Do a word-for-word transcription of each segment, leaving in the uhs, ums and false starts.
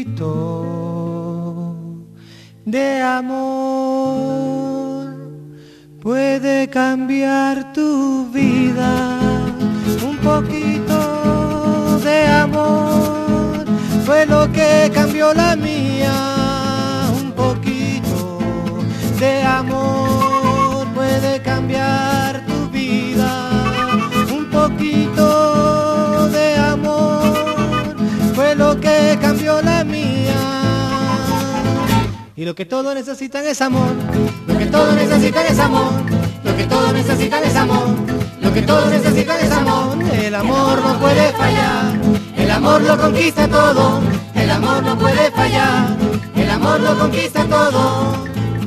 poquito de amor puede cambiar tu vida. Un poquito de amor fue lo que cambió la mía. Un poquito de amor puede cambiar tu vida. Un poquito de amor fue lo que cambió la mía. Y lo que todos necesitan es amor. Lo que todos necesitan es amor. Lo que todos necesitan es amor. Lo que todos necesitan es amor. El amor no puede fallar. El amor lo conquista todo. El amor no puede fallar. El amor lo conquista todo.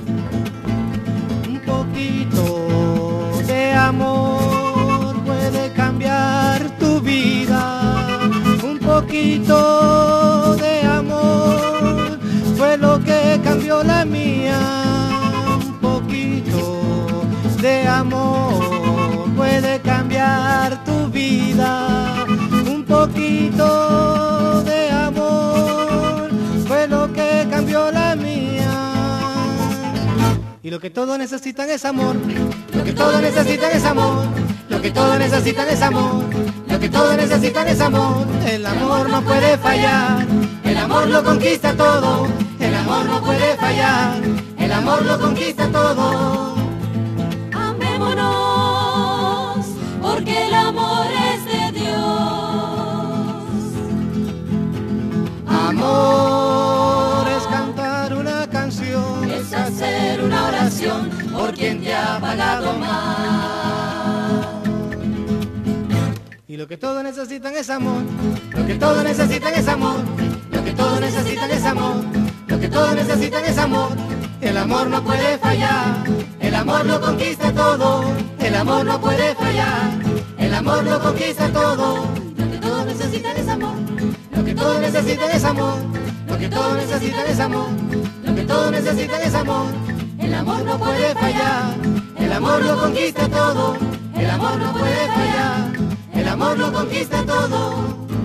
Un poquito de amor puede cambiar tu vida. Un poquito de amor fue lo que cambió la mía. Un poquito de amor puede cambiar tu vida. Un poquito de amor fue lo que cambió la mía. Y lo que todos necesitan es amor. Lo que todos necesitan es amor. Lo que todos necesitan es amor. Lo que todos necesitan es amor. El amor no puede fallar. El amor lo conquista todo. El amor no puede fallar. El amor lo conquista todo. Amémonos, porque el amor es de Dios. Amor es cantar una canción, Es hacer una oración por quien te ha pagado mal. Y lo que todos necesitan es amor. Lo que todos necesitan es amor. Lo que todos necesitan es amor. Lo que todos necesitan es amor. El amor no puede fallar. El amor lo conquista todo. El amor no puede fallar. El amor lo conquista todo. Lo que todos necesitan es amor. Lo que todos necesitan es amor. Lo que todos necesitan es amor. Lo que todos necesitan es amor. El amor no puede Puede fallar. El amor lo conquista todo. El amor no puede fallar. El amor lo conquista todo.